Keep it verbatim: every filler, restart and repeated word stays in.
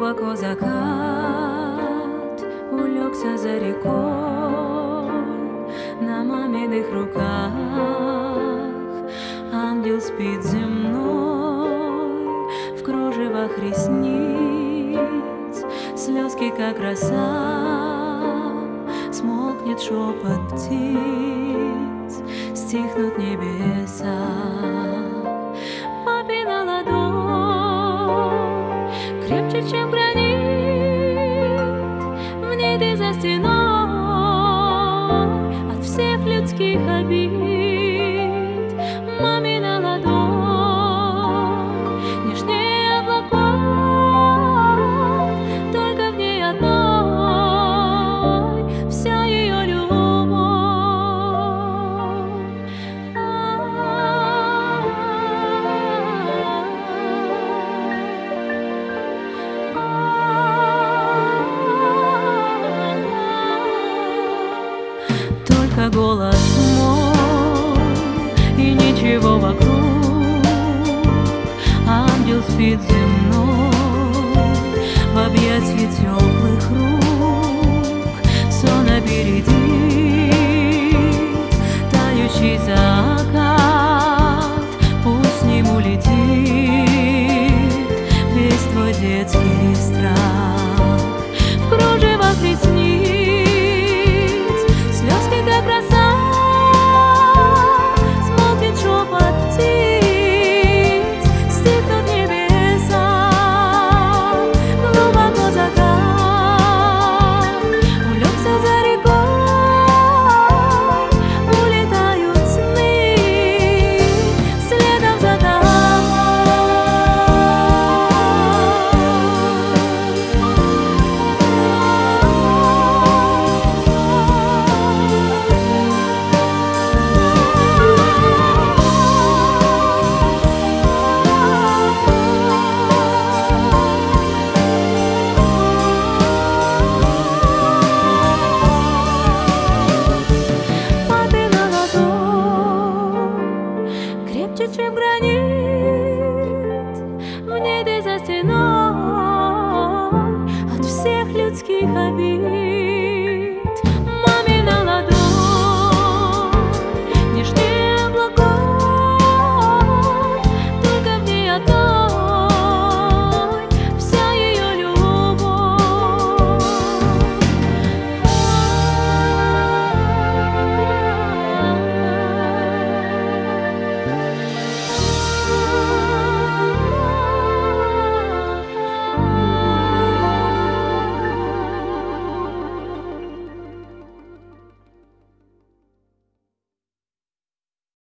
Глубоко закат улегся за рекой, на маминых руках ангел спит земной, в кружевах ресниц слезки, как роса. Смолкнет шепот птиц, стихнут небеса. Папина ладонь крепче, чем гранит, в ней ты за стеной от всех людских обид. Мамина ладонь нежнее облаков, только в ней одной вся ее любовь. Только голос мой и ничего вокруг. Ангел спит земной в объятии теплых рук. Сон опередит тающий закат. Пусть с ним улетит весь твой детский страх. В кружевах ресниц слезки, как роса. Смолкнет шепот птиц, стихнут небеса. Глубоко закат улегся за рекой, улетают сны следом за тобой. Крепче, чем гранит, в ней ты за стеной от всех людских обид.